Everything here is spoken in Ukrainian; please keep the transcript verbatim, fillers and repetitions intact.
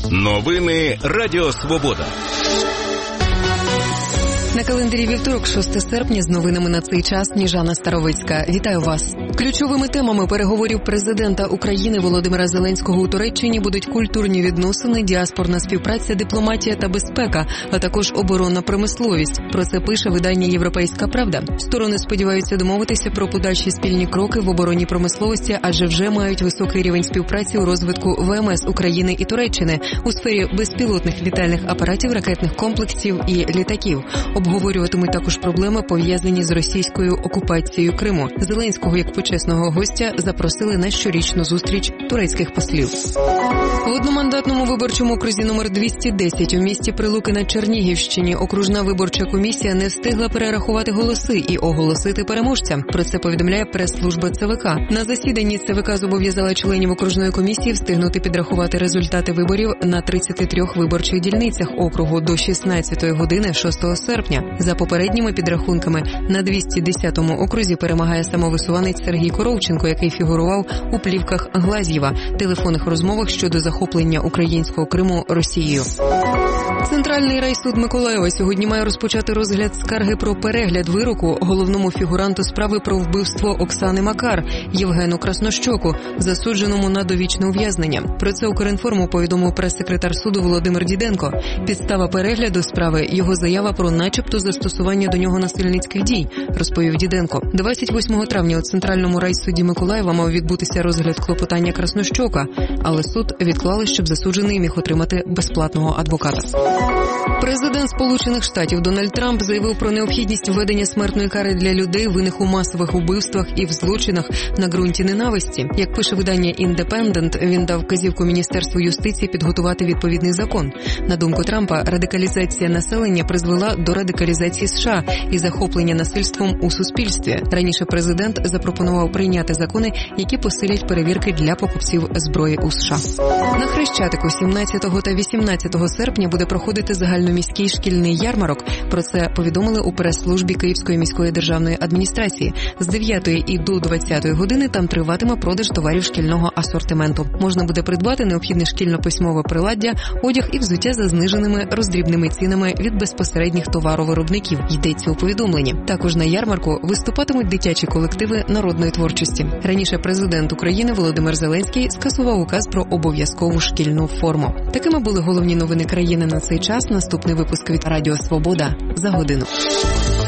Новини Радіо Свобода. На календарі вівторок, шостого серпня, з новинами на цей час Сніжана Старовицька. Вітаю вас. Ключовими темами переговорів президента України Володимира Зеленського у Туреччині будуть культурні відносини, діаспорна співпраця, дипломатія та безпека, а також оборонна промисловість. Про це пише видання «Європейська правда». Сторони сподіваються домовитися про подальші спільні кроки в оборонній промисловості, адже вже мають високий рівень співпраці у розвитку ВМС України і Туреччини у сфері безпілотних літальних апаратів, ракетних комплексів і літаків. Обговорюватимуть також проблеми, пов'язані з російською окупацією Криму. Зеленського, як почесного гостя, запросили на щорічну зустріч турецьких послів. В одномандатному виборчому окрузі номер двісті десять у місті Прилуки на Чернігівщині окружна виборча комісія не встигла перерахувати голоси і оголосити переможця. Про це повідомляє прес-служба ЦВК. На засіданні ЦВК зобов'язала членів окружної комісії встигнути підрахувати результати виборів на тридцяти трьох виборчих дільницях округу до шістнадцятої години шостого серпня. За попередніми підрахунками, на двісті десятому окрузі перемагає самовисуванець Сергій Коровченко, який фігурував у плівках Глазьєва, телефонних розмовах щодо захоплення українського Криму Росією. Центральний райсуд Миколаєва сьогодні має розпочати розгляд скарги про перегляд вироку головному фігуранту справи про вбивство Оксани Макар Євгену Краснощоку, засудженому на довічне ув'язнення. Про це Укрінформу повідомив прес-секретар суду Володимир Діденко. Підстава перегляду справи – його заява про начебто застосування до нього насильницьких дій, розповів Діденко. двадцять восьмого травня у Центральному райсуді Миколаєва мав відбутися розгляд клопотання Краснощока, але суд відклали, щоб засуджений міг отримати безплатного адвоката. Президент Сполучених Штатів Дональд Трамп заявив про необхідність введення смертної кари для людей, винних у масових убивствах і в злочинах на ґрунті ненависті. Як пише видання «Індепендент», він дав вказівку Міністерству юстиції підготувати відповідний закон. На думку Трампа, радикалізація населення призвела до радикалізації США і захоплення насильством у суспільстві. Раніше президент запропонував прийняти закони, які посилять перевірки для покупців зброї у США. На Хрещатику сімнадцятого та вісімнадцятого серпня буде проходити загальноміський шкільний ярмарок. Про це повідомили у прес-службі Київської міської державної адміністрації. З дев'ятої і до двадцятої години там триватиме продаж товарів шкільного асортименту. Можна буде придбати необхідне шкільно-письмове приладдя, одяг і взуття за зниженими роздрібними цінами від безпосередніх товаровиробників, йдеться у повідомленні. Також на ярмарку виступатимуть дитячі колективи народної творчості. Раніше президент України Володимир Зеленський скасував указ про обов'язкову шкільну форму. Такими були головні новини країни на цей час. Наступний випуск від Радіо Свобода за годину.